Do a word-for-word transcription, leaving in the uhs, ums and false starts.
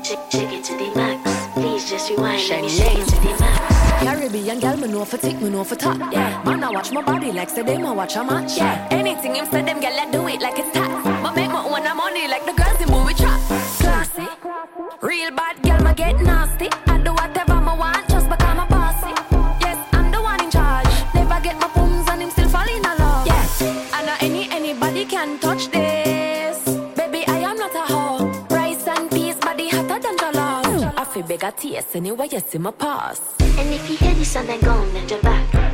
Shake it to the max. Please just rewind. Let me shake it to the max. Caribbean girl, me know for tick, me know for top. Yeah, man, I watch my body like say them, I watch a match. Yeah, anything him say them, girl, I do it like it's tax. But make my own money like the girls in movie trap. Classy, real bad girl, me get nasty. I do whatever I want just because I'm bossy. Yes, I'm the one in charge. Never get my pums and him still fall in love. Yeah, I know any anybody can touch this. Baby, I am not a hoe. Rice and peas, body hotter than jollof. I feel big a taste anyway, you see my pass. And if you hear this song, then go and let your back.